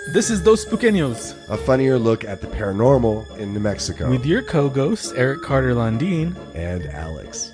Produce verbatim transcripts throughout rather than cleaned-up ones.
This is Dos Pequeños, a funnier look at the paranormal in New Mexico. with your co-ghosts, Eric Carter Landine. And Alex.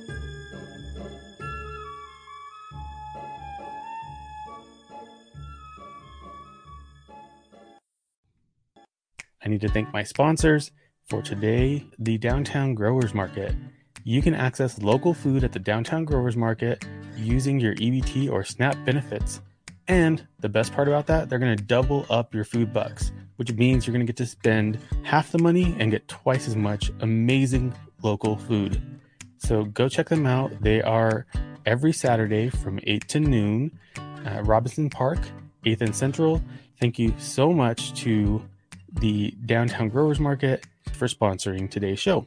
I need to thank my sponsors for today, the Downtown Growers Market. You can access local food at the Downtown Growers Market using your E B T or SNAP benefits. And the best part about that, they're going to double up your food bucks, which means you're going to get to spend half the money and get twice as much amazing local food. So go check them out. They are every Saturday from eight to noon at Robinson Park, eighth and Central. Thank you so much to the Downtown Growers Market for sponsoring today's show.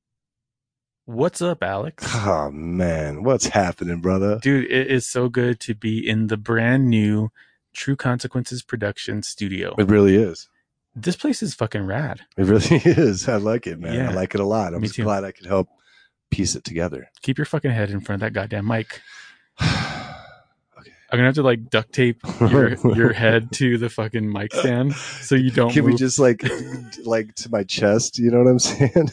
What's up, Alex? Oh, man. What's happening, brother? Dude, it is so good to be in the brand new True Consequences production studio. It really is. This place is fucking rad. It really is. I like it, man. Yeah. I like it a lot. I'm Me just too. glad I could help piece it together. Keep your fucking head in front of that goddamn mic. Okay. I'm gonna have to like duct tape your your head to the fucking mic stand so you don't Can move. we just like, like to my chest? You know what I'm saying?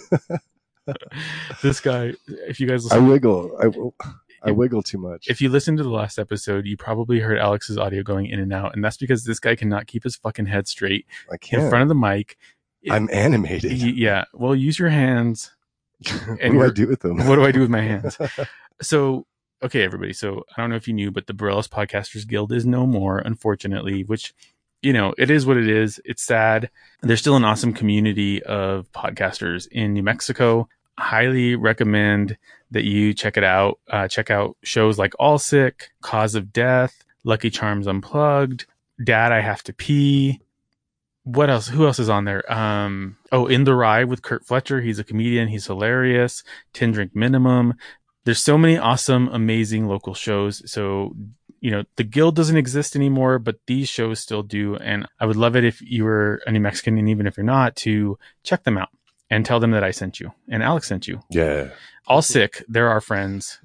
This guy, if you guys I listen, wiggle. I, I wiggle too much. if you listened to the last episode, you probably heard Alex's audio going in and out, and that's because this guy cannot keep his fucking head straight I in can't. front of the mic. I'm animated. He- yeah, well, use your hands. what and do I you're- do with them? What do I do with my hands? So, okay, everybody. So, I don't know if you knew, but the Borellis Podcasters Guild is no more, unfortunately, which, you know, it is what it is. It's sad. There's still an awesome community of podcasters in New Mexico. Highly recommend that you check it out. Uh, check out shows like All Sick, Cause of Death, Lucky Charms Unplugged, Dad, I Have to Pee. What else? Who else is on there? Um, oh, In the Ride with Kurt Fletcher. He's a comedian. He's hilarious. ten Drink Minimum. There's so many awesome, amazing local shows. So, you know, the guild doesn't exist anymore, but these shows still do. And I would love it if you were a New Mexican, and even if you're not, to check them out and tell them that I sent you and Alex sent you. Yeah. All Sick. They're our friends.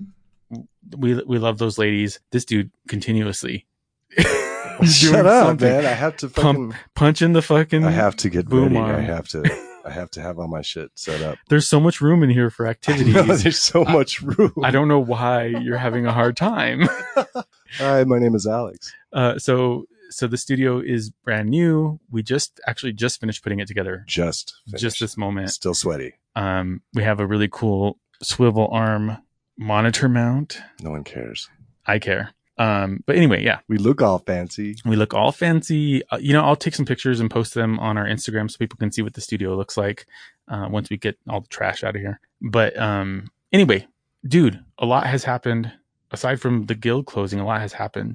We we love those ladies. This dude continuously Shut doing up, something. man. I have to fucking. Pump, punching the fucking. I have to get boom ready. arm. I have to. I have to have all my shit set up. There's so much room in here for activities. I know, there's so much room. I don't know why you're having a hard time. Hi, my name is Alex. Uh, so so the studio is brand new. We just actually just finished putting it together. Just. Finished. Just this moment. Still sweaty. Um, we have a really cool swivel arm monitor mount. No one cares. I care. Um, but anyway, yeah, We look all fancy. we look all fancy. Uh, you know, I'll take some pictures and post them on our Instagram so people can see what the studio looks like uh, once we get all the trash out of here. But um, anyway, dude, a lot has happened. Aside from the guild closing, a lot has happened,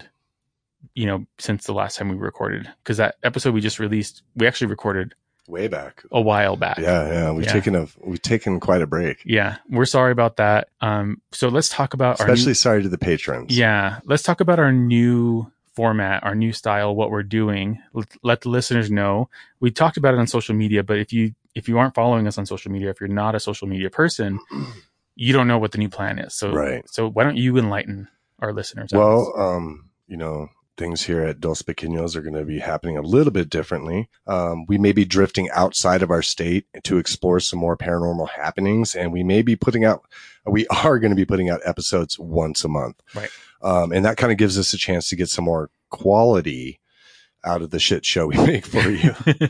you know, since the last time we recorded. Because that episode we just released, we actually recorded Way back. a while back. Yeah, yeah. We've Yeah. taken a we've taken quite a break. Yeah, we're sorry about that. Um, so let's talk about our Especially new, sorry to the patrons. yeah, let's talk about our new format, our new style, what we're doing. Let, let the listeners know. We talked about it on social media, but if you if you aren't following us on social media, if you're not a social media person, you don't know what the new plan is. So Right. so why don't you enlighten our listeners? Alex? Well, um, you know, things here at Dos Pequeños are going to be happening a little bit differently. Um, we may be drifting outside of our state to explore some more paranormal happenings, and we may be putting out, we are going to be putting out episodes once a month. Right. Um, and that kind of gives us a chance to get some more quality out of the shit show we make for you.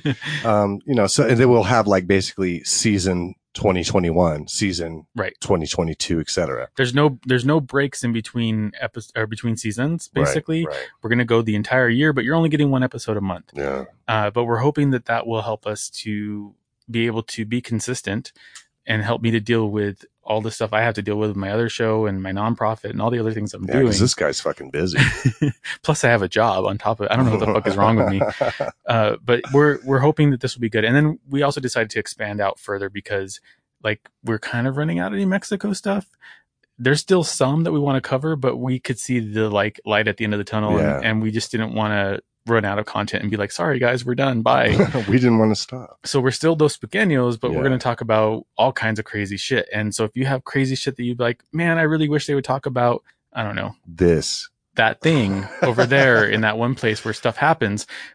um, you know, so, and then we'll have like basically season twenty twenty-one, season Right. twenty twenty-two, et cetera. There's no there's no breaks in between episodes or between seasons. Basically, Right, right. we're gonna go the entire year, but you're only getting one episode a month. Yeah. Uh, but we're hoping that that will help us to be able to be consistent and help me to deal with all the stuff I have to deal with, with my other show and my nonprofit and all the other things I'm Yeah, doing. because this guy's fucking busy. Plus, I have a job on top of it. I don't know what the fuck is wrong with me. Uh, but we're we're hoping that this will be good. And then we also decided to expand out further because, like, we're kind of running out of New Mexico stuff. There's still some that we want to cover, but we could see the like light at the end of the tunnel, Yeah. and, and we just didn't want to run out of content and be like, sorry guys, we're done. Bye. We didn't want to stop. So we're still Dos Pequeños, but Yeah. we're going to talk about all kinds of crazy shit. And so if you have crazy shit that you'd be like, man, I really wish they would talk about, I don't know, This. that thing over there in that one place where stuff happens, we're,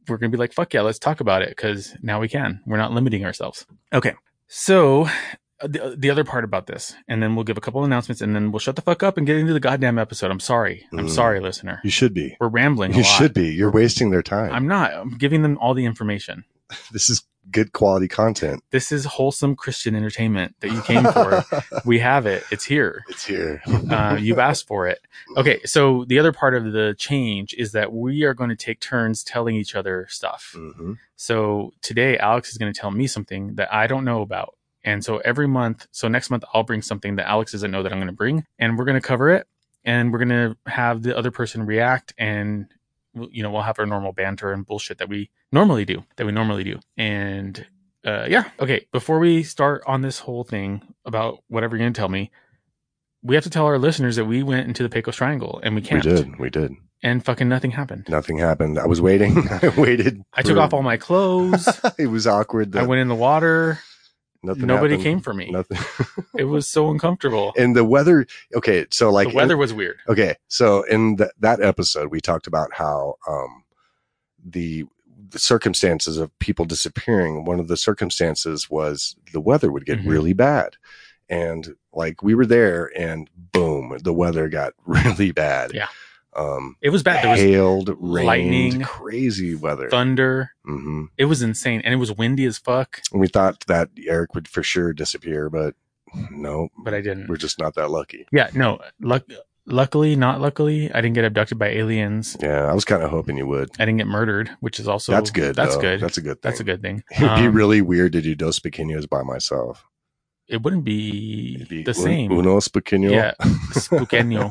we're going to be like, fuck yeah, let's talk about it. Cause now we can, we're not limiting ourselves. Okay. So the, the other part about this, and then we'll give a couple announcements and then we'll shut the fuck up and get into the goddamn episode. I'm sorry. I'm mm, sorry, listener. You should be. We're rambling. You a lot. should be. You're wasting their time. I'm not. I'm giving them all the information. This is good quality content. This is wholesome Christian entertainment that you came for. We have it. It's here. It's here. uh, you've asked for it. Okay. So the other part of the change is that we are going to take turns telling each other stuff. Mm-hmm. So today, Alex is going to tell me something that I don't know about. And so every month, so next month, I'll bring something that Alex doesn't know that I'm going to bring, and we're going to cover it, and we're going to have the other person react, and you know, we'll have our normal banter and bullshit that we normally do, that we normally do. And uh, yeah. Okay. Before we start on this whole thing about whatever you're going to tell me, we have to tell our listeners that we went into the Pecos Triangle and we camped. We did. We did. And fucking nothing happened. Nothing happened. I was waiting. I waited. I for... took off all my clothes. It was awkward. Though. I went in the water. Nothing Nobody happened. came for me. Nothing. It was so uncomfortable. And the weather. Okay. So like the weather in, was weird. Okay. So in the, that episode, we talked about how, um, the, the circumstances of people disappearing, one of the circumstances was the weather would get mm-hmm. really bad. And like we were there and boom, the weather got really bad. Yeah. Um, it was bad. There was hailed, rained, lightning, crazy weather, thunder. Mm-hmm. It was insane. And it was windy as fuck. And we thought that Eric would for sure disappear, but no, but I didn't. We're just not that lucky. Yeah. No, luck. Luckily, not luckily, I didn't get abducted by aliens. Yeah, I was kind of hoping you would. I didn't get murdered, which is also that's good. That's though. good. That's a good thing. That's a good thing. It'd um, be really weird to do Dos Pequeños by myself. It wouldn't be, It'd be the un, same. Unos Pequeño. Yeah, Pequeño.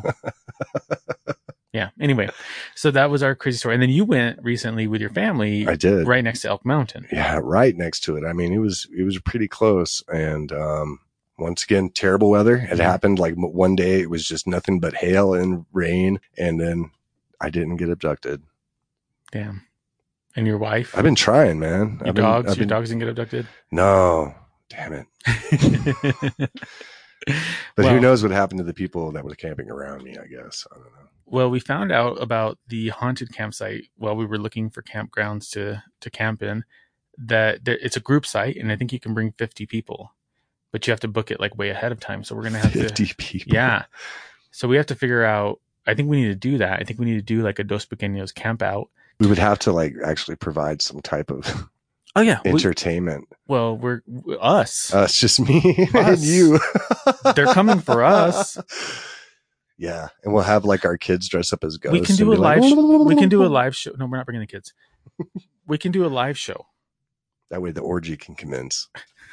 Yeah. Anyway, so that was our crazy story. And then you went recently with your family. I did. Right next to Elk Mountain. Yeah, right next to it. I mean, it was it was pretty close, and um, once again, terrible weather. It mm-hmm. happened like one day. It was just nothing but hail and rain. And then I didn't get abducted. Damn. And your wife? I've been trying, man. Your I've dogs? Been, I've your been... dogs didn't get abducted? No. Damn it. But well, who knows what happened to the people that were camping around me, I guess. I don't know. Well, we found out about the haunted campsite while we were looking for campgrounds to, to camp in, that there, it's a group site, and I think you can bring fifty people. But you have to book it like way ahead of time. So we're going to have fifty to people. Yeah. So we have to figure out, I think we need to do that. I think we need to do like a Dos Pequeños camp out. We would have to like actually provide some type of oh yeah entertainment. We, well, we're, we're us. Uh, it's just me us. and you. They're coming for us. Yeah. And we'll have like our kids dress up as ghosts. We can do a live like, sh- we can do a live show. No, we're not bringing the kids. We can do a live show. That way the orgy can commence.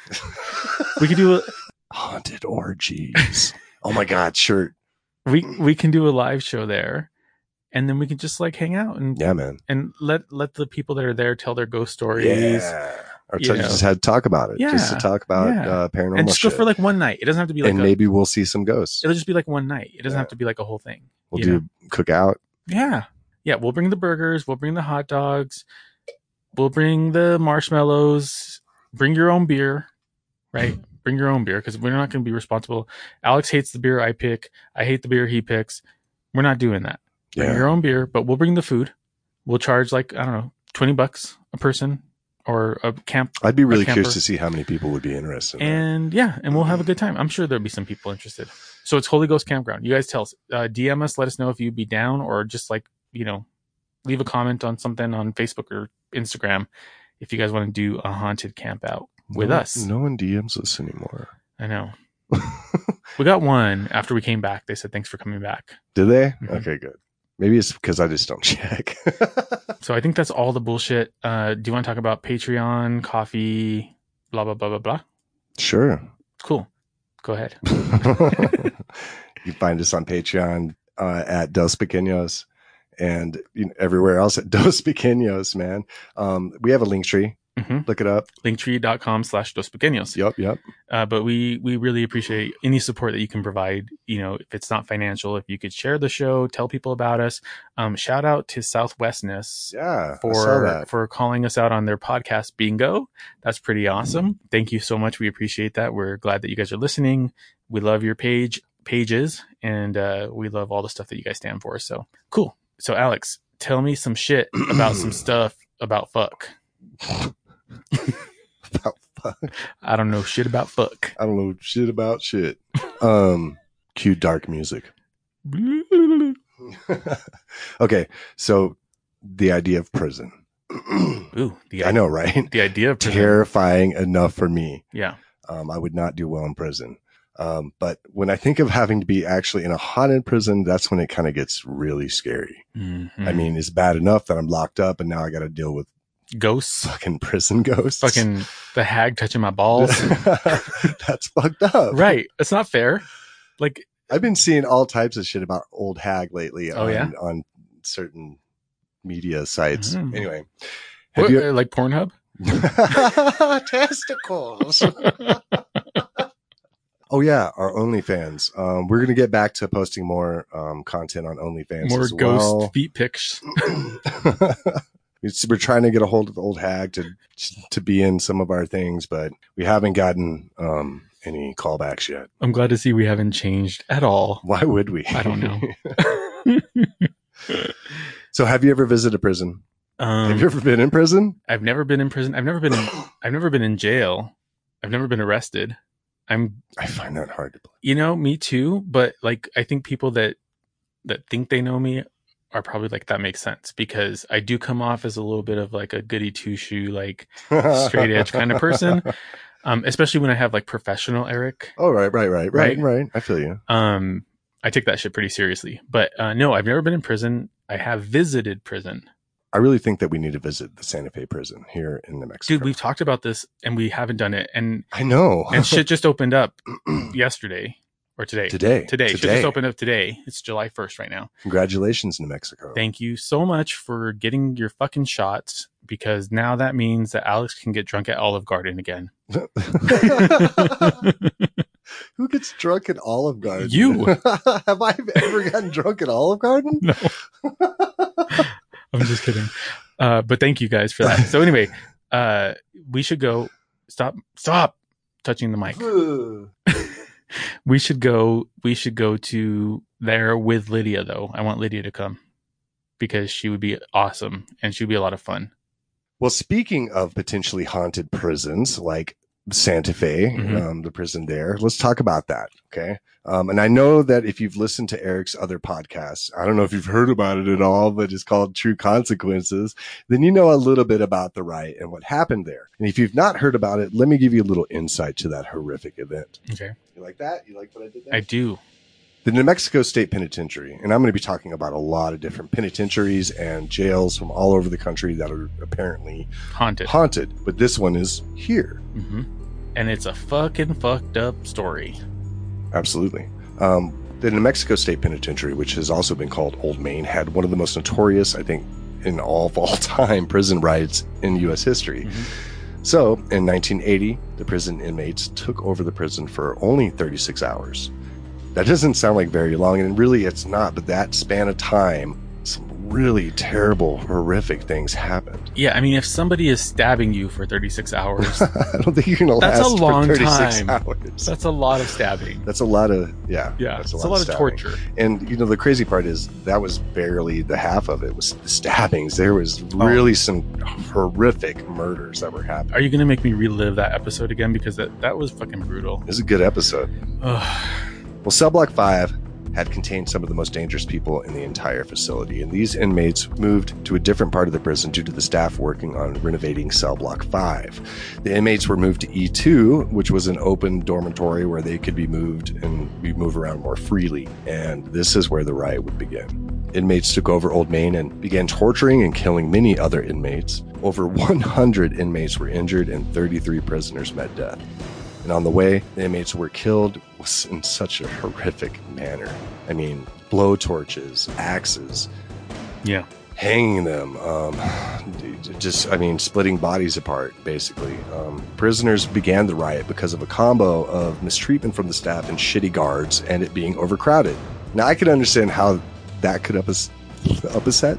We could do a haunted orgies. Oh my God, sure. We we can do a live show there, and then we can just like hang out and yeah, man, and let let the people that are there tell their ghost stories. Yeah, or to, just had to talk about it. Yeah. Just to talk about yeah. uh, paranormal and just shit. go for like one night. It doesn't have to be like and a, maybe we'll see some ghosts. It'll just be like one night. It doesn't yeah. have to be like a whole thing. We'll do know? Cookout. Yeah, yeah. We'll bring the burgers. We'll bring the hot dogs. We'll bring the marshmallows. Bring your own beer, right? Bring your own beer because we're not going to be responsible. Alex hates the beer I pick. I hate the beer he picks. We're not doing that. Bring yeah. your own beer, but we'll bring the food. We'll charge like, I don't know, twenty bucks a person or a camp. I'd be really curious to see how many people would be interested. In and that. yeah, and we'll have a good time. I'm sure there'll be some people interested. So it's Holy Ghost Campground. You guys tell us, uh, D M us, let us know if you'd be down, or just like, you know, leave a comment on something on Facebook or Instagram if you guys want to do a haunted camp out with no, us. No one D Ms us anymore. I know. We got one after we came back. They said, thanks for coming back. Did they? Mm-hmm. Okay, good. Maybe it's because I just don't check. So I think that's all the bullshit. Uh, do you want to talk about Patreon, coffee, blah, blah, blah, blah, blah? Sure. Cool. Go ahead. You find us on Patreon uh, at Dos Pequeños and you know, everywhere else at Dos Pequeños, man. Um, we have a link tree. Mm-hmm. Look it up. Linktree.com slash Dos Pequeños. Yep, yep. Uh, but we, we really appreciate any support that you can provide. You know, if it's not financial, if you could share the show, tell people about us. Um, shout out to Southwestness yeah, for, for calling us out on their podcast bingo. That's pretty awesome. Mm-hmm. Thank you so much. We appreciate that. We're glad that you guys are listening. We love your page pages and uh, we love all the stuff that you guys stand for. So cool. So Alex, tell me some shit about some stuff about fuck. About fuck. I don't know shit about fuck. I don't know shit about shit. Um, cue dark music. Okay, so the idea of prison. Ooh, the I know, right? The idea of prison. Terrifying enough for me. Yeah. Um, I would not do well in prison. Um, but when I think of having to be actually in a haunted prison, that's when it kind of gets really scary. Mm-hmm. I mean, it's bad enough that I'm locked up and now I got to deal with ghosts, fucking prison ghosts. Fucking the hag touching my balls. That's fucked up. Right. It's not fair. Like, I've been seeing all types of shit about old hag lately oh, on, yeah? on certain media sites. Mm. Anyway. What, You... uh, like Pornhub? Testicles. Oh yeah, our OnlyFans. Um, we're gonna get back to posting more um, content on OnlyFans. More as ghost well. feet pics. We're trying to get a hold of the old hag to to be in some of our things, but we haven't gotten um, any callbacks yet. I'm glad to see we haven't changed at all. Why would we? I don't know. So, have you ever visited a prison? Um, have you ever been in prison? I've never been in prison. I've never been in. I've never been in jail. I've never been arrested. I'm. I find that hard to believe. You know, me too. But like, I think people that that think they know me are probably like, that makes sense, because I do come off as a little bit of like a goody two shoe, like straight edge kind of person. Um, especially when I have like professional Eric. Oh, right, right, right, right, Right? right. I feel you. Um, I take that shit pretty seriously. But uh, no, I've never been in prison. I have visited prison. I really think that we need to visit the Santa Fe prison here in New Mexico. Dude, we've talked about this and we haven't done it. And I know. and shit just opened up yesterday or today. Today. Today. Shit Today. just opened up today. It's July first right now. Congratulations, New Mexico. Thank you so much for getting your fucking shots, because now that means that Alex can get drunk at Olive Garden again. Who gets drunk at Olive Garden? You. Have I ever gotten drunk at Olive Garden? No. I'm just kidding. Uh, but thank you guys for that. So anyway, uh, we should go. Stop. Stop touching the mic. we should go. We should go to there with Lydia, though. I want Lydia to come because she would be awesome and she'd be a lot of fun. Well, speaking of potentially haunted prisons like Santa Fe, Mhm. um, the prison there, let's talk about that. Okay. Um, and I know that if you've listened to Eric's other podcasts, I don't know if you've heard about it at all, but it's called True Consequences. Then you know a little bit about the riot and what happened there. And if you've not heard about it, let me give you a little insight to that horrific event. Okay. You like that? You like what I did there? I do. The New Mexico State Penitentiary, and I'm going to be talking about a lot of different penitentiaries and jails from all over the country that are apparently Haunted. haunted, but this one is here. Mm-hmm. And it's a fucking fucked up story. Absolutely. Um, the New Mexico State Penitentiary, which has also been called Old Main, had one of the most notorious, I think, in all of all time prison riots in U S history. Mm-hmm. So, in nineteen eighty, the prison inmates took over the prison for only thirty-six hours. That doesn't sound like very long, and really it's not, but that span of time, some really terrible, horrific things happened. Yeah, I mean, if somebody is stabbing you for thirty-six hours, I don't think you're going to That's last a long for thirty-six time. hours. that's a lot of stabbing. That's a lot of, yeah. Yeah, that's it's a lot of stabbing. torture. And, you know, the crazy part is that was barely the half of it was the stabbings. There was really Oh. some horrific murders that were happening. Are you going to make me relive that episode again? Because that, that was fucking brutal. It was a good episode. Ugh. Well, Cell Block five had contained some of the most dangerous people in the entire facility, and these inmates moved to a different part of the prison due to the staff working on renovating Cell Block five. The inmates were moved to E two, which was an open dormitory where they could be moved and be move around more freely, and this is where the riot would begin. Inmates took over Old Main and began torturing and killing many other inmates. Over one hundred inmates were injured and thirty-three prisoners met death. And on the way, the inmates were killed in such a horrific manner. I mean, blow torches, axes, Yeah. hanging them, um, just, I mean, splitting bodies apart, basically. Um, prisoners began the riot because of a combo of mistreatment from the staff and shitty guards and it being overcrowded. Now, I can understand how that could upset. upset.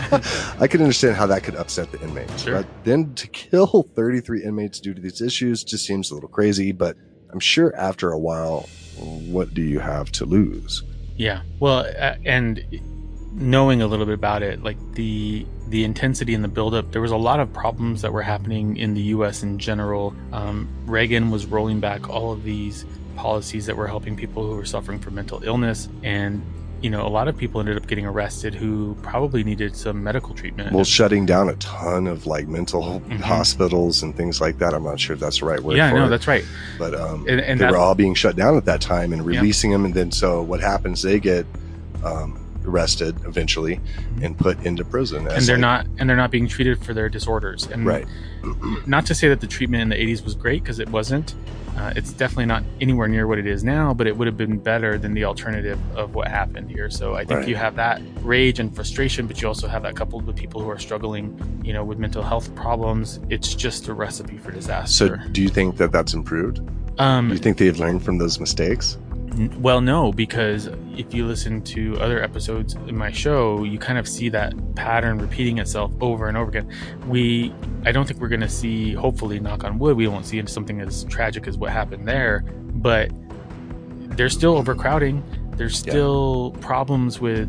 I can understand how that could upset the inmates. Sure. But then to kill thirty-three inmates due to these issues just seems a little crazy. But I'm sure after a while, what do you have to lose? Yeah. Well, uh, and knowing a little bit about it, like the the intensity and the buildup, there was a lot of problems that were happening in the U S in general. Um, Reagan was rolling back all of these policies that were helping people who were suffering from mental illness, and you know, a lot of people ended up getting arrested who probably needed some medical treatment. Well, shutting down a ton of like mental mm-hmm. hospitals and things like that. I'm not sure if that's the right word. Yeah, for no, it. That's right. But um, and, and they that, were all being shut down at that time and releasing yeah. them. And then so what happens? They get um, arrested eventually mm-hmm. and put into prison. And they're like, not and they're not being treated for their disorders. And right. Not to say that the treatment in the eighties was great, because it wasn't. Uh, it's definitely not anywhere near what it is now, but it would have been better than the alternative of what happened here. So I think right. you have that rage and frustration, but you also have that coupled with people who are struggling, you know, with mental health problems. It's just a recipe for disaster. So do you think that that's improved? Um, do you think they've learned from those mistakes? N- well, no, because if you listen to other episodes in my show, you kind of see that pattern repeating itself over and over again. We, I don't think we're going to see, hopefully, knock on wood, we won't see something as tragic as what happened there, but there's still overcrowding. There's still yeah. problems with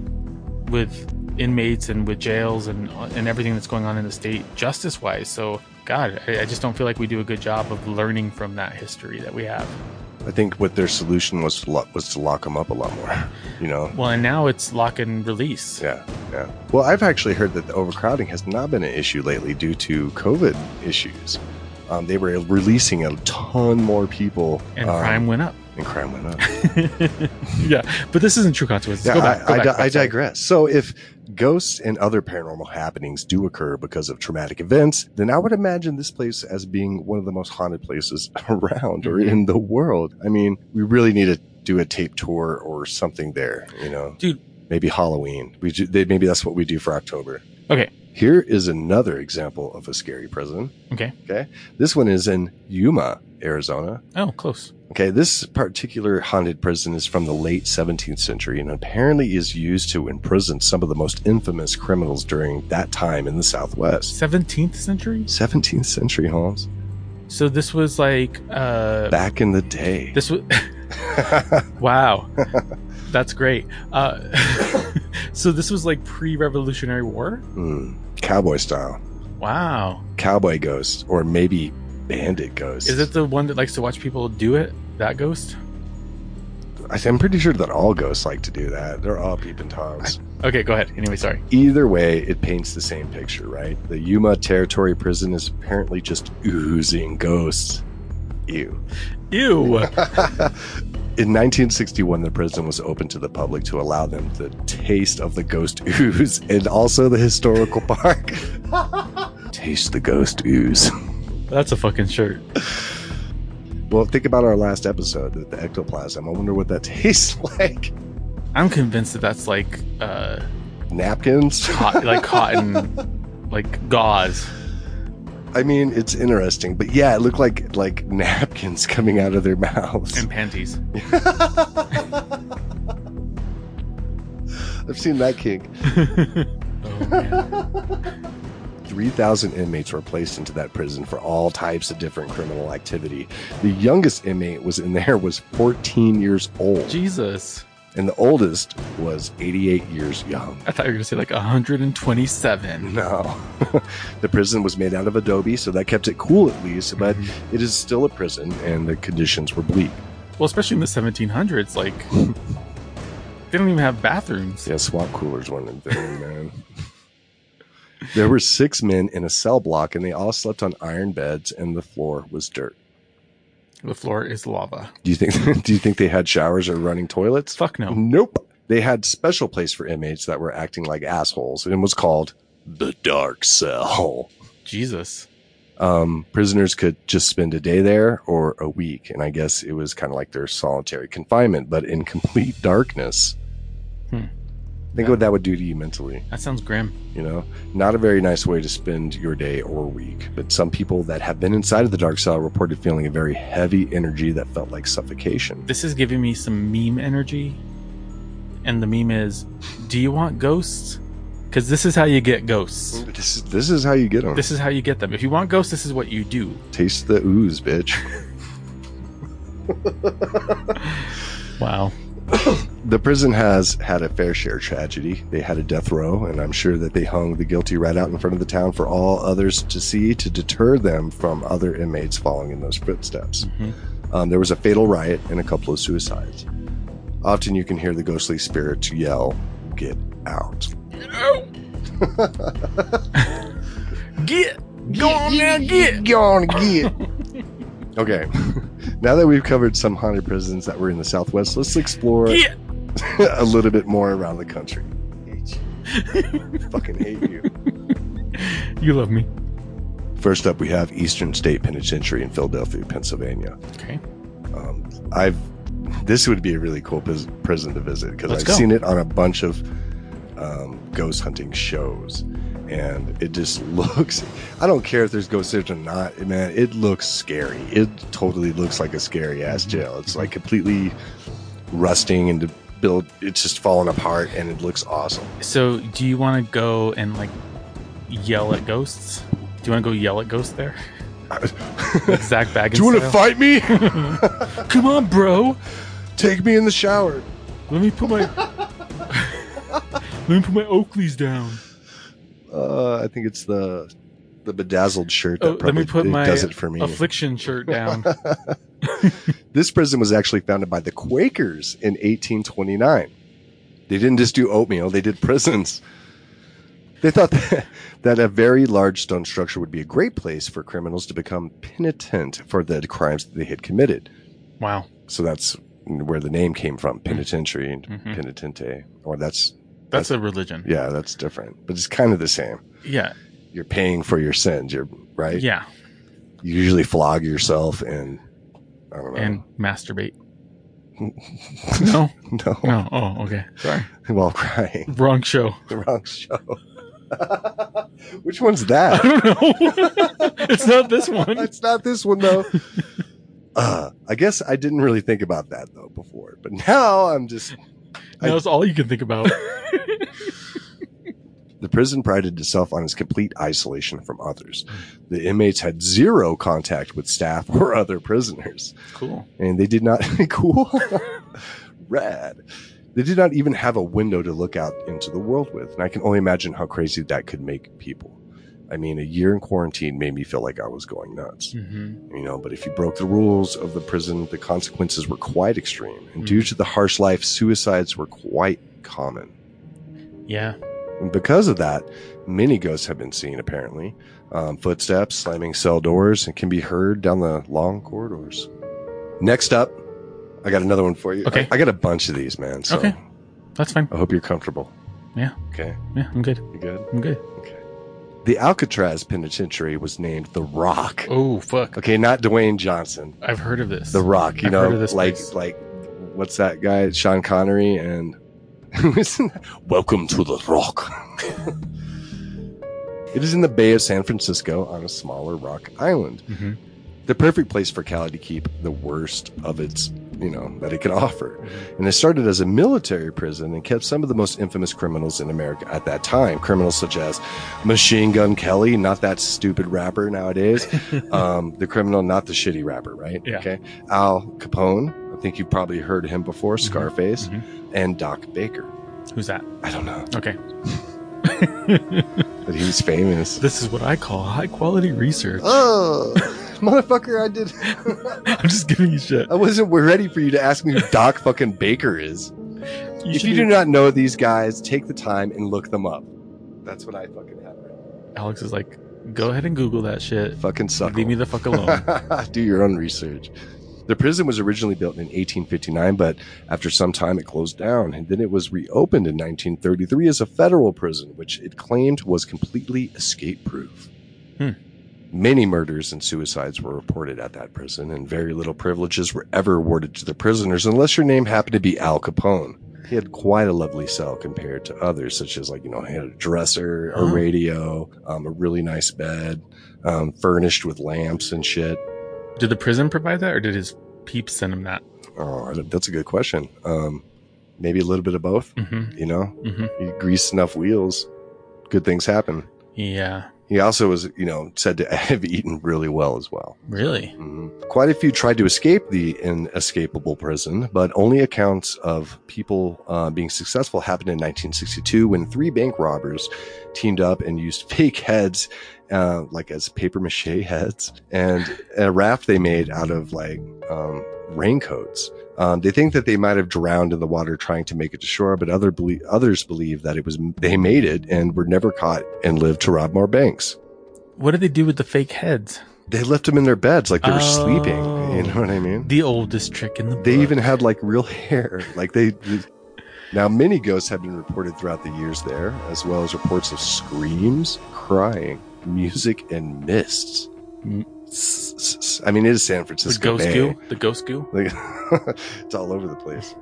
with inmates and with jails and and everything that's going on in the state justice-wise. So, God, I, I just don't feel like we do a good job of learning from that history that we have. I think what their solution was to lock, was to lock them up a lot more, you know? Well, and now it's lock and release. Yeah, yeah. Well, I've actually heard that the overcrowding has not been an issue lately due to COVID issues. Um, they were releasing a ton more people. And um, crime went up. And crime went up. Yeah, but this isn't True Consequences. Yeah, go back, I, go I, back, I, back, I digress. So if ghosts and other paranormal happenings do occur because of traumatic events, then I would imagine this place as being one of the most haunted places around or in the world. I mean, we really need to do a tape tour or something there, you know? Dude. Maybe Halloween. We do, they, maybe that's what we do for October. Okay. Here is another example of a scary prison. Okay. Okay. This one is in Yuma, Arizona. Oh, close. Okay, this particular haunted prison is from the late seventeenth century and apparently is used to imprison some of the most infamous criminals during that time in the Southwest. seventeenth century? seventeenth century, Holmes. So this was like... Uh, Back in the day. This was... Wow. That's great. Uh, so this was like pre-Revolutionary War? Mm, cowboy style. Wow. Cowboy ghost, or maybe bandit ghost. Is it the one that likes to watch people do it? That ghost? I'm pretty sure that all ghosts like to do that. They're all peeping toms. Okay, go ahead. Anyway, sorry. Either way, it paints the same picture, right? The Yuma Territory Prison is apparently just oozing ghosts. Ew. Ew. In nineteen sixty-one, the prison was open to the public to allow them the taste of the ghost ooze and also the historical park. Taste the ghost ooze. That's a fucking shirt. Well, think about our last episode, the, the ectoplasm. I wonder what that tastes like. I'm convinced that that's like uh, napkins, hot, like cotton, like gauze. I mean, it's interesting, but yeah, it looked like like napkins coming out of their mouths and panties. I've seen that kink. Oh man. three thousand inmates were placed into that prison for all types of different criminal activity. The youngest inmate was in there was fourteen years old. Jesus. And the oldest was eighty-eight years young. I thought you were going to say like one hundred twenty-seven. No. The prison was made out of adobe, so that kept it cool at least, but mm-hmm. it is still a prison, and the conditions were bleak. Well, especially in the seventeen hundreds, like, they don't even have bathrooms. Yeah, swamp coolers weren't invented, man. There were six men in a cell block, and they all slept on iron beds, and the floor was dirt. The floor is lava. Do you think? Do you think they had showers or running toilets? Fuck no. Nope. They had special place for inmates that were acting like assholes, and it was called the dark cell. Jesus. Um, prisoners could just spend a day there or a week, and I guess it was kind of like their solitary confinement, but in complete darkness. Hmm. Think Yeah. what that would do to you mentally. That sounds grim. You know, not a very nice way to spend your day or week. But some people that have been inside of the dark cell reported feeling a very heavy energy that felt like suffocation. This is giving me some meme energy. And the meme is, do you want ghosts? Because this is how you get ghosts. This is, this is how you get them. This is how you get them. If you want ghosts, this is what you do. Taste the ooze, bitch. Wow. The prison has had a fair share of tragedy. They had a death row, and I'm sure that they hung the guilty right out in front of the town for all others to see to deter them from other inmates following in those footsteps. Mm-hmm. Um, there was a fatal riot and a couple of suicides. Often you can hear the ghostly spirits yell, "Get out." Get out! Get! Go on now, get! Go on, get! Okay, now that we've covered some haunted prisons that were in the Southwest, let's explore Get! a little bit more around the country. Hate you. Fucking hate you. You love me. First up, we have Eastern State Penitentiary in Philadelphia, Pennsylvania. Okay. Um, I've this would be a really cool pris- prison to visit because I've go. seen it on a bunch of um, ghost hunting shows, and it just looks. I don't care if there's ghosts there or not, man. It looks scary. It totally looks like a scary ass Mm-hmm. jail. It's like completely rusting and built. It's just falling apart, and it looks awesome. So, do you want to go and like yell at ghosts? Do you want to go yell at ghosts there? Like Zach Baggins. Do you want to style? fight me? Come on, bro. Take me in the shower. Let me put my let me put my Oakleys down. Uh, I think it's the the bedazzled shirt that Oh, let probably me put it my does it for me. affliction shirt down. This prison was actually founded by the Quakers in eighteen twenty-nine. They didn't just do oatmeal; they did prisons. They thought that, that a very large stone structure would be a great place for criminals to become penitent for the crimes that they had committed. Wow. So that's where the name came from, penitentiary and Mhm. penitente. Or that's That's a religion. yeah, that's different, but it's kind of the same. Yeah. You're paying for your sins. You're right. Yeah. You usually flog yourself and I don't know. And masturbate. No. no, No. Oh, okay. Sorry. while crying. Wrong show. The wrong show. Which one's that? I don't know. It's not this one. It's not this one though. Uh, I guess I didn't really think about that though before, but now I'm just. That's all you can think about. The prison prided itself on its complete isolation from others. The inmates had zero contact with staff or other prisoners, Cool. and they did not. Cool, rad. They did not even have a window to look out into the world with, and I can only imagine how crazy that could make people. I mean, a year in quarantine made me feel like I was going nuts. Mm-hmm. You know, but if you broke the rules of the prison, the consequences were quite extreme. And Mm. due to the harsh life, suicides were quite common. Yeah. And because of that, many ghosts have been seen, apparently. Um, footsteps slamming cell doors and can be heard down the long corridors. Next up, I got another one for you. Okay. I, I got a bunch of these, man. So Okay. That's fine. I hope you're comfortable. Yeah. Okay. Yeah. I'm good. You good? I'm good. Okay. The Alcatraz Penitentiary was named The Rock. Oh, fuck. Okay, not Dwayne Johnson. I've heard of this. The Rock, you I've know, heard of this like place. like what's that guy? Sean Connery and Welcome to the Rock. It is in the Bay of San Francisco on a smaller rock island. Mm-hmm. The perfect place for Cali to keep the worst of its, you know, that it can offer. And it started as a military prison and kept some of the most infamous criminals in America at that time. Criminals such as Machine Gun Kelly, not that stupid rapper nowadays. um, the criminal, not the shitty rapper, right? Yeah. Okay. Al Capone, I think you've probably heard him before, Mhm. Scarface, Mhm. and Doc Baker. Who's that? I don't know, Okay. but he was famous. This is what I call high quality research. Oh, motherfucker, I did. I'm just giving you shit. I wasn't ready for you to ask me who Doc fucking Baker is. You If should you do- do not know these guys, take the time and look them up. That's what I fucking have. Alex is like, go ahead and Google that shit. Fucking suck. Leave me the fuck alone. Do your own research. The prison was originally built in eighteen fifty-nine, but after some time it closed down, and then it was reopened in nineteen thirty-three as a federal prison, which it claimed was completely escape-proof. Hmm. Many murders and suicides were reported at that prison, and very little privileges were ever awarded to the prisoners unless your name happened to be Al Capone. He had quite a lovely cell compared to others, such as, like, you know, he had a dresser, a Oh. radio, um, a really nice bed, um, furnished with lamps and shit. Did the prison provide that, or did his peeps send him that? Oh, I don't- that's a good question. Um, maybe a little bit of both. Mm-hmm. You know, Mm-hmm. you grease enough wheels, good things happen. Yeah. He also was, you know, said to have eaten really well as well. Really? Mm-hmm. Quite a few tried to escape the inescapable prison, but only accounts of people uh, being successful happened in nineteen sixty-two when three bank robbers teamed up and used fake heads, uh, like as paper mache heads, and a raft they made out of like um, raincoats. Um, they think that they might have drowned in the water trying to make it to shore, but other belie- others believe that it was they made it and were never caught and lived to rob more banks. What did they do with the fake heads? They left them in their beds like they were Oh. sleeping. You know what I mean? The oldest trick in the book. They even had like real hair. Like they. Now, many ghosts have been reported throughout the years there, as well as reports of screams, crying, music, and mists. Mm. I mean, it is San the Francisco ghost Bay. goo. The ghost goo. Like, it's all over the place.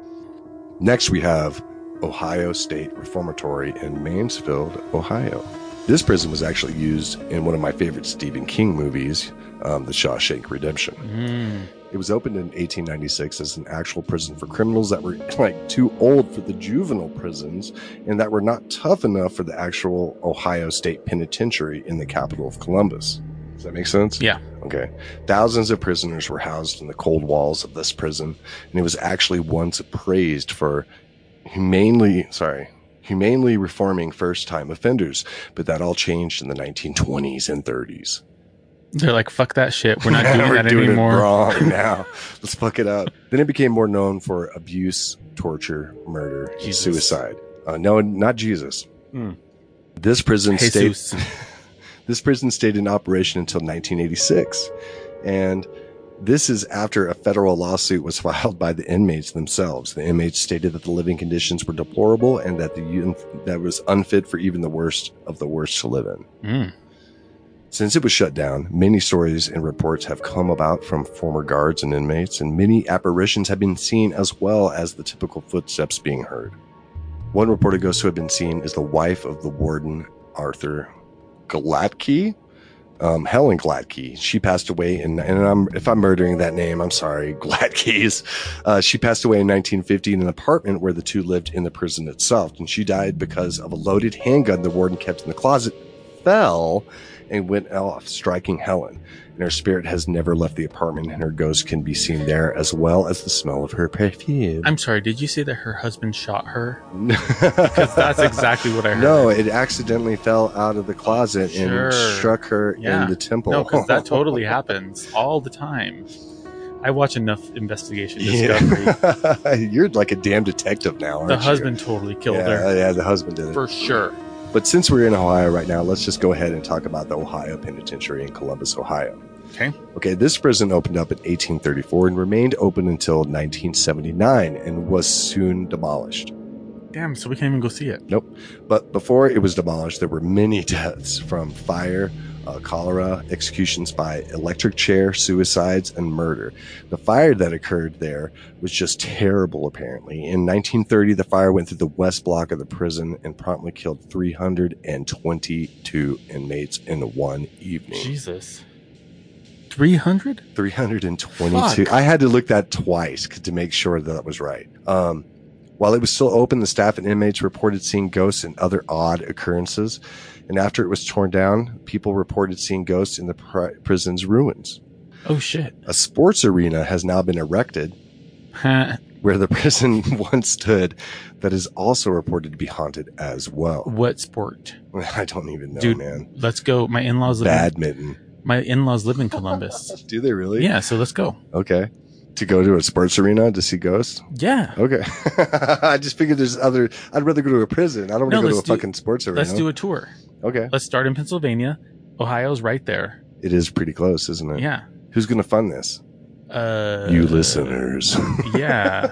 Next, we have Ohio State Reformatory in Mansfield, Ohio. This prison was actually used in one of my favorite Stephen King movies, um, The Shawshank Redemption. Mm. It was opened in eighteen ninety-six as an actual prison for criminals that were like too old for the juvenile prisons and that were not tough enough for the actual Ohio State Penitentiary in the capital of Columbus. Does that make sense? Yeah. Okay. Thousands of prisoners were housed in the cold walls of this prison, and it was actually once praised for humanely, sorry, humanely reforming first-time offenders, but that all changed in the nineteen twenties and thirties. They're like, fuck that shit. We're not doing We're that doing anymore. It wrong now. Let's fuck it up. Then it became more known for abuse, torture, murder, and Jesus. suicide. Uh, no, not Jesus. Mm. This prison Jesus. stayed. This prison stayed in operation until nineteen eighty-six, and this is after a federal lawsuit was filed by the inmates themselves. The inmates stated that the living conditions were deplorable and that the un- that was unfit for even the worst of the worst to live in. Mm. Since it was shut down, many stories and reports have come about from former guards and inmates, and many apparitions have been seen as well as the typical footsteps being heard. One reported ghost who had been seen is the wife of the warden, Arthur Gladkey, um, Helen Gladkey. She passed away in, and I'm, if I'm murdering that name, I'm sorry, Gladkeys. Uh, she passed away in nineteen fifty in an apartment where the two lived in the prison itself, and she died because of a loaded handgun the warden kept in the closet fell and went off, striking Helen. And her spirit has never left the apartment, and her ghost can be seen there as well as the smell of her perfume. I'm sorry, did you say that her husband shot her? Because that's exactly what I heard. No, it accidentally fell out of the closet Sure. and struck her Yeah. in the temple. No, because that totally happens all the time. I watch enough investigation discovery. Yeah. You're like a damn detective now, aren't The you? husband totally killed yeah, her. Yeah, the husband did it. For sure. But since we're in Ohio right now, let's just go ahead and talk about the Ohio Penitentiary in Columbus, Ohio. Okay. Okay, this prison opened up in eighteen thirty-four and remained open until nineteen seventy-nine and was soon demolished. Damn, so we can't even go see it. Nope. But before it was demolished, there were many deaths from fire, uh, cholera, executions by electric chair, suicides, and murder. The fire that occurred there was just terrible, apparently. In nineteen thirty, the fire went through the west block of the prison and promptly killed three hundred twenty-two inmates in one evening. Jesus. three hundred? three hundred twenty-two. Fuck. I had to look that twice to make sure that that was right. Um, while it was still open, the staff and inmates reported seeing ghosts and other odd occurrences. And after it was torn down, people reported seeing ghosts in the pri- prison's ruins. Oh, shit. A sports arena has now been erected where the prison once stood that is also reported to be haunted as well. What sport? I don't even know, Dude, man. let's go. My in-laws live in, Badminton. my in-laws live in Columbus. Do they really? Yeah, so let's go. Okay. To go to a sports arena to see ghosts? Yeah. Okay. I just figured there's other. I'd rather go to a prison. I don't want No, to go to a let's do- fucking sports arena. Let's do a tour. Okay. Let's start in Pennsylvania. Ohio's right there. It is pretty close, isn't it? Yeah. Who's going to fund this? Uh, You listeners. Yeah.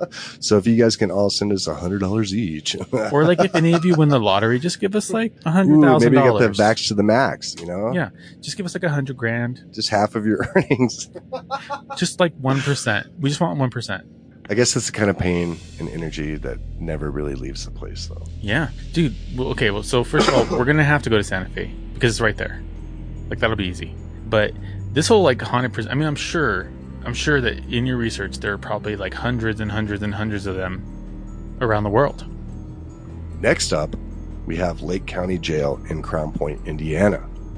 So if you guys can all send us a hundred dollars each, Or like if any of you win the lottery, just give us like a hundred Ooh, thousand maybe you get the dollars. vax to the max. You know, Yeah. Just give us like a hundred grand. just half of your earnings. Just like one percent. We just want one percent. I guess that's the kind of pain and energy that never really leaves the place, though. Yeah. Dude. Well, okay. Well, so first of all, we're going to have to go to Santa Fe because it's right there. Like that'll be easy. But this whole like haunted prison, I mean, I'm sure, I'm sure that in your research, there are probably like hundreds and hundreds and hundreds of them around the world. Next up, we have Lake County Jail in Crown Point, Indiana.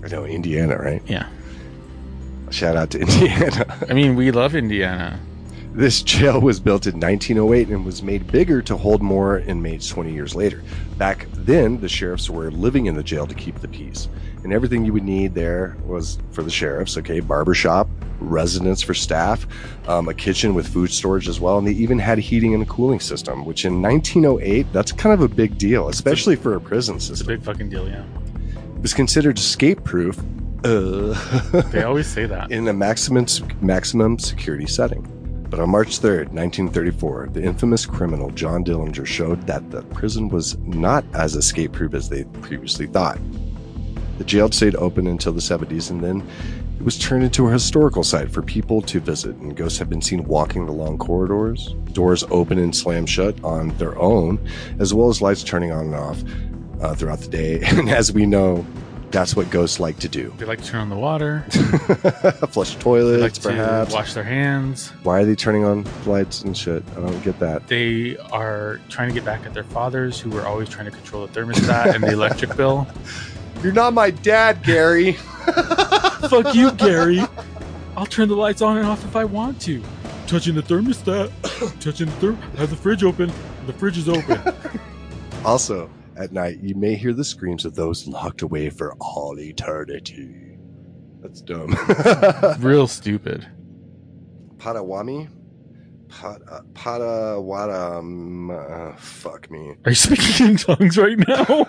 I know, Indiana, right? Yeah. Shout out to Indiana. I mean, we love Indiana. This jail was built in nineteen oh eight and was made bigger to hold more inmates twenty years later. Back then, the sheriffs were living in the jail to keep the peace. And everything you would need there was for the sheriffs, okay? Barbershop, residence for staff, um, a kitchen with food storage as well. And they even had a heating and a cooling system, which in nineteen oh eight, that's kind of a big deal, especially for a prison system. It's a big fucking deal, yeah. It was considered escape-proof. Uh, they always say that. In a maximum, maximum security setting. But on March third, nineteen thirty-four, the infamous criminal John Dillinger showed that the prison was not as escape-proof as they previously thought. The jail stayed open until the seventies, and then it was turned into a historical site for people to visit, and ghosts have been seen walking the long corridors, doors open and slam shut on their own, as well as lights turning on and off uh, throughout the day. And as we know, that's what ghosts like to do. They like to turn on the water. Flush toilets, they like to perhaps. Wash their hands. Why are they turning on lights and shit? I don't get that. They are trying to get back at their fathers, who were always trying to control the thermostat and the electric bill. You're not my dad, Gary. Fuck you, Gary. I'll turn the lights on and off if I want to. Touching the thermostat. Touching the therm. I have the fridge open. The fridge is open. Also, at night, you may hear the screams of those locked away for all eternity. That's dumb. Real stupid. Potawatomi? Pot, uh, Potawatomi. Uh, fuck me. Are you speaking in tongues right now?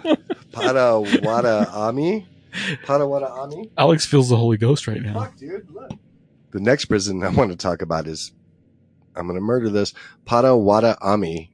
Potawatomi? Potawatomi? Alex feels the Holy Ghost right now. Fuck, dude. Look. The next prison I want to talk about is, I'm going to murder this, Potawatomi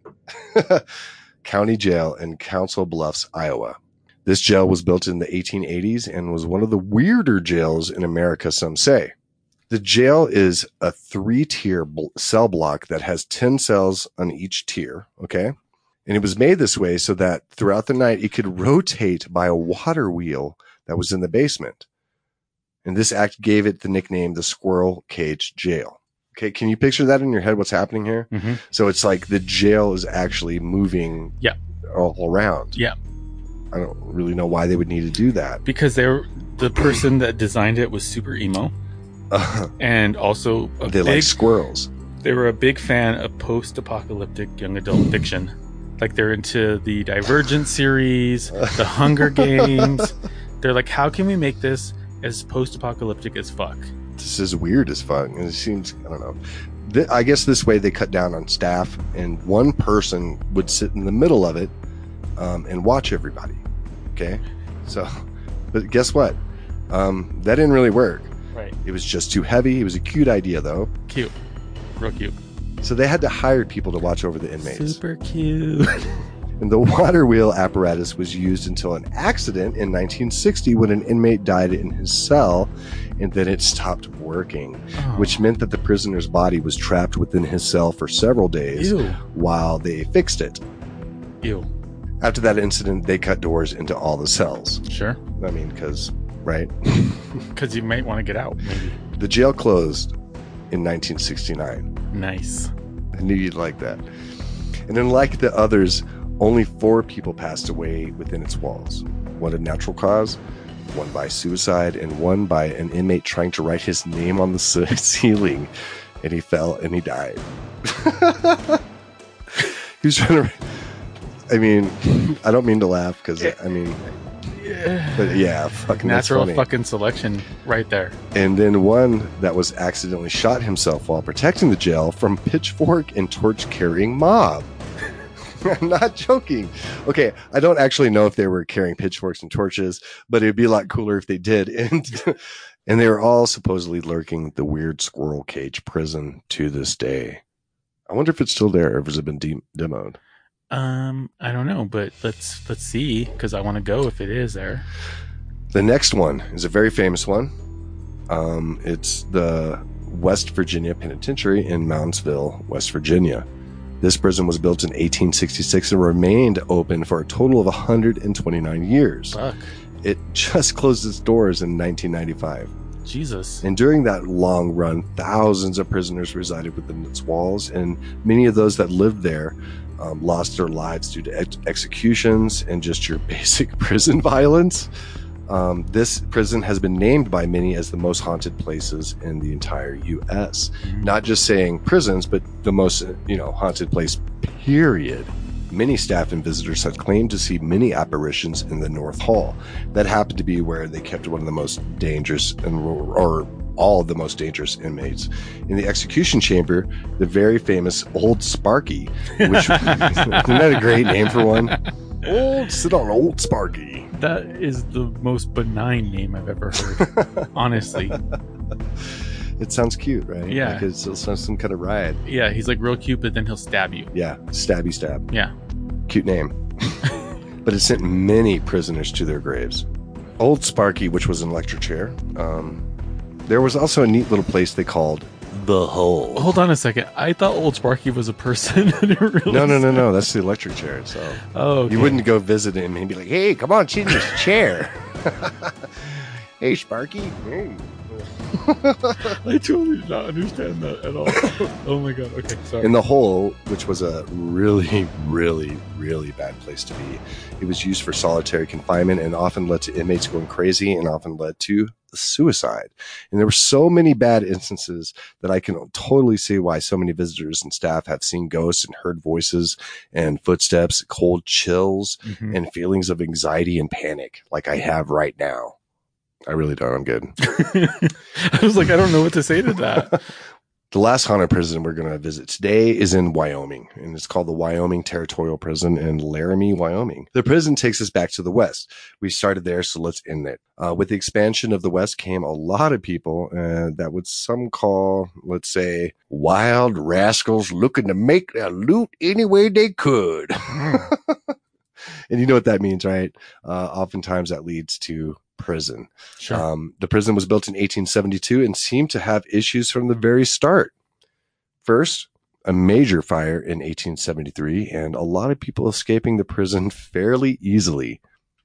County Jail in Council Bluffs, Iowa. This jail was built in the eighteen eighties and was one of the weirder jails in America, some say. The jail is a three-tier bl- cell block that has ten cells on each tier, okay? And it was made this way so that throughout the night it could rotate by a water wheel that was in the basement. And this act gave it the nickname the Squirrel Cage Jail. Okay, can you picture that in your head, what's happening here? Mm-hmm. So it's like the jail is actually moving yeah. all around. Yeah. I don't really know why they would need to do that. Because they were, the person that designed it was super emo. Uh, and also a they big, like squirrels. They were a big fan of post-apocalyptic young adult fiction. Like they're into the Divergent series, the Hunger Games. They're like, how can we make this as post-apocalyptic as fuck? This is weird as fuck. And it seems, I don't know. Th- I guess this way they cut down on staff, and one person would sit in the middle of it um, and watch everybody. Okay? So, but guess what? Um, that didn't really work. Right. It was just too heavy. It was a cute idea, though. Cute. Real cute. So they had to hire people to watch over the inmates. Super cute. And the water wheel apparatus was used until an accident in nineteen sixty when an inmate died in his cell, and then it stopped working, oh. which meant that the prisoner's body was trapped within his cell for several days Ew. while they fixed it. Ew. After that incident, they cut doors into all the cells. Sure. I mean, because, right? Because you might want to get out, maybe. The jail closed in nineteen sixty-nine. Nice. I knew you'd like that. And unlike the others, only four people passed away within its walls. One of natural cause, one by suicide, and one by an inmate trying to write his name on the ceiling. And he fell and he died. He was trying to... I mean, I don't mean to laugh because, I mean... Yeah. But yeah, fucking natural fucking selection right there. And then one that was accidentally shot himself while protecting the jail from pitchfork and torch carrying mob. I'm not joking. Okay, I don't actually know if they were carrying pitchforks and torches, but it'd be a lot cooler if they did. And and they were all supposedly lurking the weird squirrel cage prison to this day. I wonder if it's still there or has it been de- demoed. Um, I don't know, but let's let's see, because I want to go if it is there. The next one is a very famous one. Um, it's the West Virginia Penitentiary in Moundsville, West Virginia. This prison was built in eighteen sixty-six and remained open for a total of one hundred twenty-nine years. Fuck. It just closed its doors in nineteen ninety-five. Jesus. And during that long run, thousands of prisoners resided within its walls, and many of those that lived there um, lost their lives due to ex- executions and just your basic prison violence. Um, this prison has been named by many as the most haunted places in the entire U S. Mm-hmm. Not just saying prisons, but the most, you know, haunted place, period. Many staff and visitors have claimed to see many apparitions in the North Hall. That happened to be where they kept one of the most dangerous, and or all of the most dangerous inmates. In the execution chamber, the very famous Old Sparky, which isn't that a great name for one? Old, sit on Old Sparky. That is the most benign name I've ever heard. Honestly. It sounds cute, right? Yeah. Like it's, it's some kind of riot. Yeah, he's like real cute, but then he'll stab you. Yeah, stabby stab. Yeah. Cute name. But it sent many prisoners to their graves. Old Sparky, which was an electric chair. Um, there was also a neat little place they called the Hole. Hold on a second. I thought Old Sparky was a person. I didn't realize No, no, no, that. no. That's the electric chair. So Oh, okay. you wouldn't go visit him and be like, "Hey, come on, sit in this chair." Hey, Sparky. Hey. I totally did not understand that at all. Oh my god. Okay, sorry. In the Hole, which was a really, really, really bad place to be, it was used for solitary confinement and often led to inmates going crazy and often led to suicide. And there were so many bad instances that I can totally see why so many visitors and staff have seen ghosts and heard voices and footsteps, cold chills, Mhm. and feelings of anxiety and panic like I have right now. I really don't. I'm good. I was like, I don't know what to say to that. The last haunted prison we're going to visit today is in Wyoming, and it's called the Wyoming Territorial Prison in Laramie, Wyoming. The prison takes us back to the West. We started there, so let's end it. Uh, with the expansion of the West came a lot of people uh, that would some call, let's say, wild rascals looking to make their loot any way they could. And you know what that means, right? Uh, oftentimes that leads to prison. Sure. Um, the prison was built in eighteen seventy-two and seemed to have issues from the very start. First, a major fire in eighteen seventy-three, and a lot of people escaping the prison fairly easily.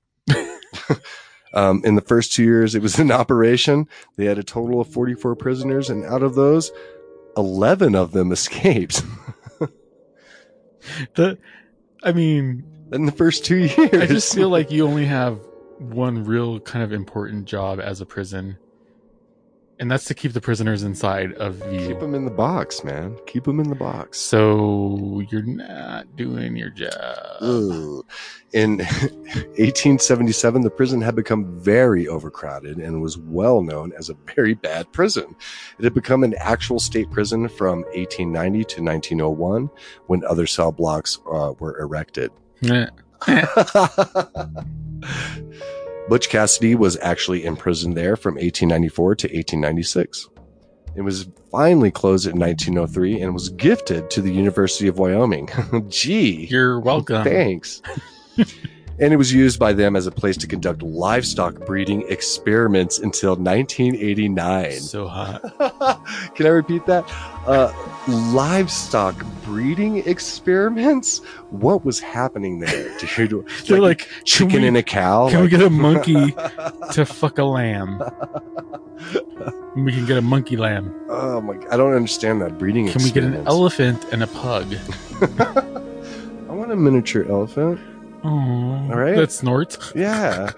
um, in the first two years it was in operation, they had a total of forty-four prisoners, and out of those, eleven of them escaped. the, I mean, in the first two years. I just feel like you only have one real kind of important job as a prison, and that's to keep the prisoners inside of you. Keep them in the box, man. Keep them in the box. So you're not doing your job. Ugh. In eighteen seventy-seven, the prison had become very overcrowded and was well known as a very bad prison. It had become an actual state prison from eighteen ninety to nineteen oh one, when other cell blocks uh, were erected. Yeah. Butch Cassidy was actually imprisoned there from eighteen ninety-four to eighteen ninety-six. It was finally closed in nineteen oh three and was gifted to the University of Wyoming. Gee, You're welcome. thanks. And it was used by them as a place to conduct livestock breeding experiments until nineteen eighty-nine. So hot. Can I repeat that? Uh, livestock breeding experiments? What was happening there, dude? They're like, chicken can we, and a cow? Can like, we get a monkey to fuck a lamb? We can get a monkey lamb. Oh my! I don't understand that breeding. Can we get an experiments. elephant and a pug? I want a miniature elephant. Oh, all right. That snorts. Yeah.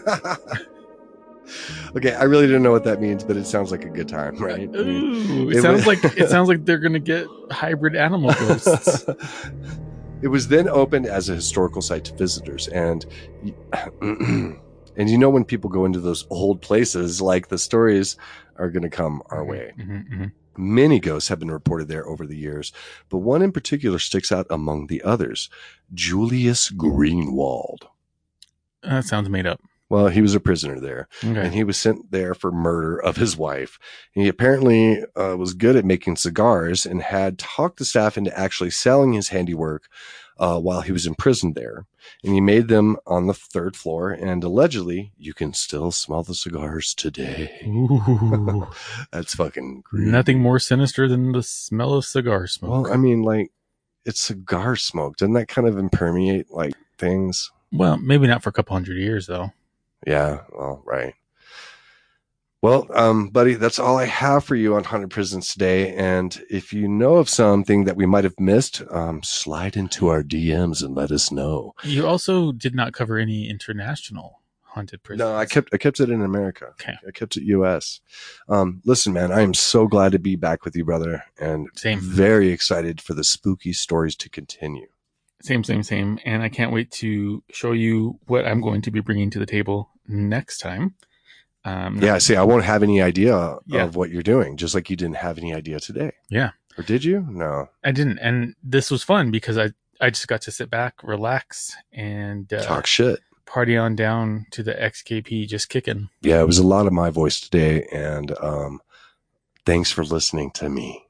Okay, I really don't know what that means, but it sounds like a good time, right? I mean, Ooh, it, it sounds was- like it sounds like they're gonna get hybrid animal ghosts. It was then opened as a historical site to visitors, and and you know when people go into those old places, like the stories are going to come our way. Mm-hmm, mm-hmm. Many ghosts have been reported there over the years, but one in particular sticks out among the others: Julius Greenwald. That sounds made up. Well, he was a prisoner there, Okay. and he was sent there for murder of his wife. He apparently uh, was good at making cigars and had talked the staff into actually selling his handiwork uh, while he was imprisoned there. And he made them on the third floor, and allegedly, you can still smell the cigars today. Ooh. That's fucking creepy. Nothing more sinister than the smell of cigar smoke. Well, I mean, like, it's cigar smoke. Doesn't that kind of impermeate, like, things? Well, maybe not for a couple hundred years, though. Yeah, well, right. Well, um, buddy, that's all I have for you on Haunted Prisons today. And if you know of something that we might have missed, um, slide into our D Ms and let us know. You also did not cover any international haunted prisons. No, I kept I kept it in America. Okay. I kept it U S. Um, listen, man, I am so glad to be back with you, brother, and Same. very excited for the spooky stories to continue. Same, same, same. And I can't wait to show you what I'm going to be bringing to the table next time. Um, yeah, see, I won't have any idea Yeah. of what you're doing, just like you didn't have any idea today. Yeah. Or did you? No. I didn't. And this was fun because I, I just got to sit back, relax, and uh, Talk shit. party on down to the X K P just kicking. Yeah, it was a lot of my voice today, and um, thanks for listening to me.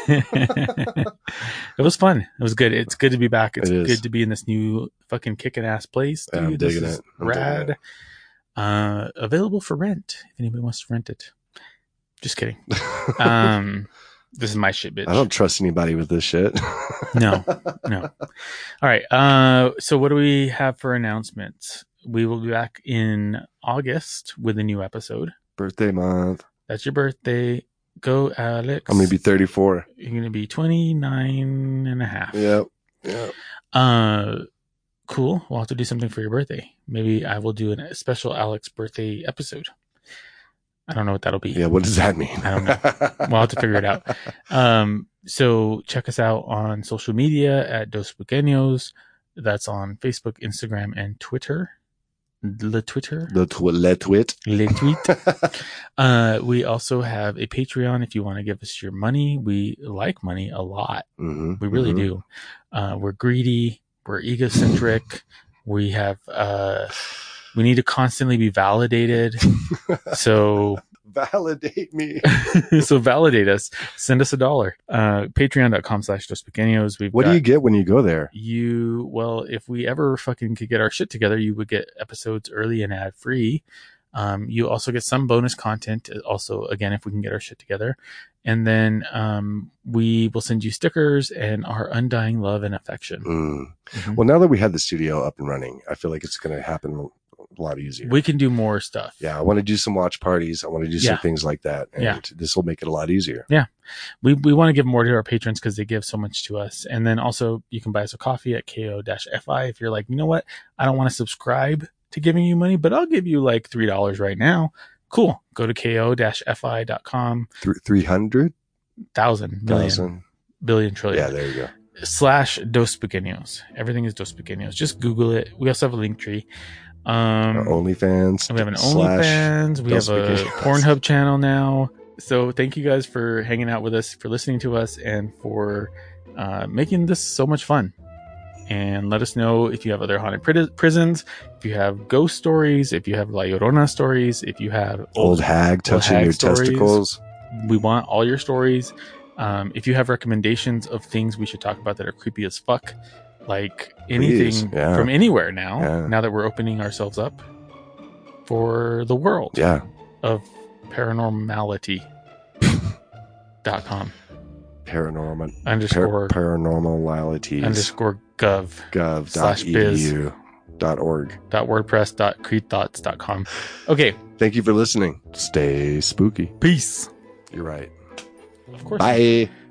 It was fun. It was good. It's good to be back. It's It is. good to be in this new fucking kicking ass place. Yeah, I'm Dude, this digging is it. I'm digging rad. it. Uh, available for rent if anybody wants to rent it. Just kidding. Um, this is my shit, bitch. I don't trust anybody with this shit. No, no. All right. Uh, so what do we have for announcements? We will be back in August with a new episode. Birthday month. That's your birthday. Go, Alex. I'm going to be thirty-four. You're going to be twenty-nine and a half. Yep. Yep. Uh, cool. We'll have to do something for your birthday. Maybe I will do a special Alex birthday episode. I don't know what that'll be. Yeah, what does that mean? I don't know. We'll have to figure it out. Um, so check us out on social media at Dos Pequeños. That's on Facebook, Instagram, and Twitter. Le Twitter. The tw- le twit. Le tweet. uh, we also have a Patreon if you want to give us your money. We like money a lot. Mm-hmm. We really mm-hmm. do. Uh, we're greedy. We're egocentric. We have, uh, we need to constantly be validated. So validate me. so validate us. Send us a dollar. Uh, Patreon.com slash Dos Pequeños. We've What got do you get when you go there? You, well, if we ever fucking could get our shit together, you would get episodes early and ad free. Um, you also get some bonus content. Also, again, if we can get our shit together. And then um, we will send you stickers and our undying love and affection. Mm. Mm-hmm. Well, now that we have the studio up and running, I feel like it's going to happen a lot easier. We can do more stuff. Yeah, I want to do some watch parties. I want to do Yeah. some things like that. And Yeah. this will make it a lot easier. Yeah. We we want to give more to our patrons because they give so much to us. And then also you can buy us a coffee at K O F I if you're like, you know what? I don't want to subscribe to giving you money, but I'll give you like three dollars right now. Cool. Go to K O F I dot com. Th- three hundred Thousand, million, thousand. billion, trillion. Yeah, there you go. Slash Dos Pequeños. Everything is Dos Pequeños. Just Google it. We also have a link tree. Um, Our OnlyFans. we have an slash OnlyFans. We Dos have a Pequeños. Pornhub channel now. So thank you guys for hanging out with us, for listening to us, and for uh, making this so much fun. And let us know if you have other haunted pri- prisons, if you have ghost stories, if you have La Llorona stories, if you have Old hag touching hag your stories. testicles. We want all your stories. Um, if you have recommendations of things we should talk about that are creepy as fuck, like anything Please, yeah. from anywhere now, Yeah. now that we're opening ourselves up for the world Yeah. of paranormality dot com Paranormal. underscore Par- paranormalities. underscore gov Gov. slash biz. Edu. Dot org. dot wordpress dot creed thoughts dot com. Okay, Thank you for listening. Stay spooky. peace. You're right. Of course. Bye.